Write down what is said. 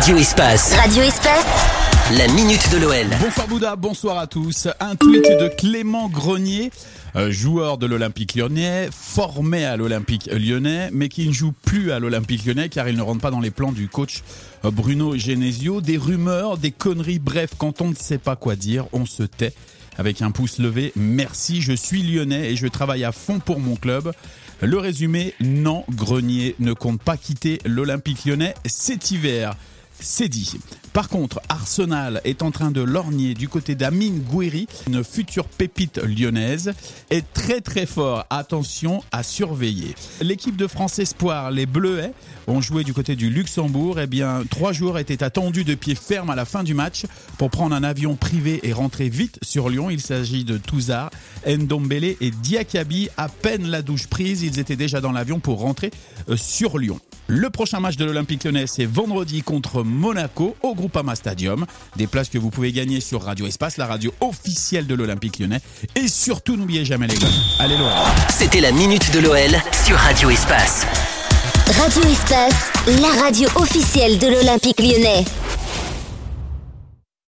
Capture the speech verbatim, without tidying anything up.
Radio Espace. Radio Espace. La minute de l'O L. Bonsoir Bouddha, bonsoir à tous. Un tweet de Clément Grenier, euh, joueur de l'Olympique Lyonnais, formé à l'Olympique Lyonnais, mais qui ne joue plus à l'Olympique Lyonnais car il ne rentre pas dans les plans du coach euh, Bruno Genesio. Des rumeurs, des conneries, bref, quand on ne sait pas quoi dire, on se tait. Avec un pouce levé, merci, je suis lyonnais et je travaille à fond pour mon club. Le résumé, non, Grenier ne compte pas quitter l'Olympique Lyonnais cet hiver. C'est dit. Par contre, Arsenal est en train de lorgner du côté d'Amine Gouiri, une future pépite lyonnaise, est très très fort. Attention à surveiller. L'équipe de France Espoir, les Bleuets, ont joué du côté du Luxembourg. Eh bien, trois joueurs étaient attendus de pied ferme à la fin du match pour prendre un avion privé et rentrer vite sur Lyon. Il s'agit de Touzard, Ndombele et Diakabi. À peine la douche prise, ils étaient déjà dans l'avion pour rentrer sur Lyon. Le prochain match de l'Olympique Lyonnais, c'est vendredi contre Monaco au Groupama Stadium. Des places que vous pouvez gagner sur Radio Espace, la radio officielle de l'Olympique Lyonnais. Et surtout, n'oubliez jamais les gars. Allez l'O L. C'était la minute de l'O L sur Radio Espace. Radio Espace, la radio officielle de l'Olympique Lyonnais.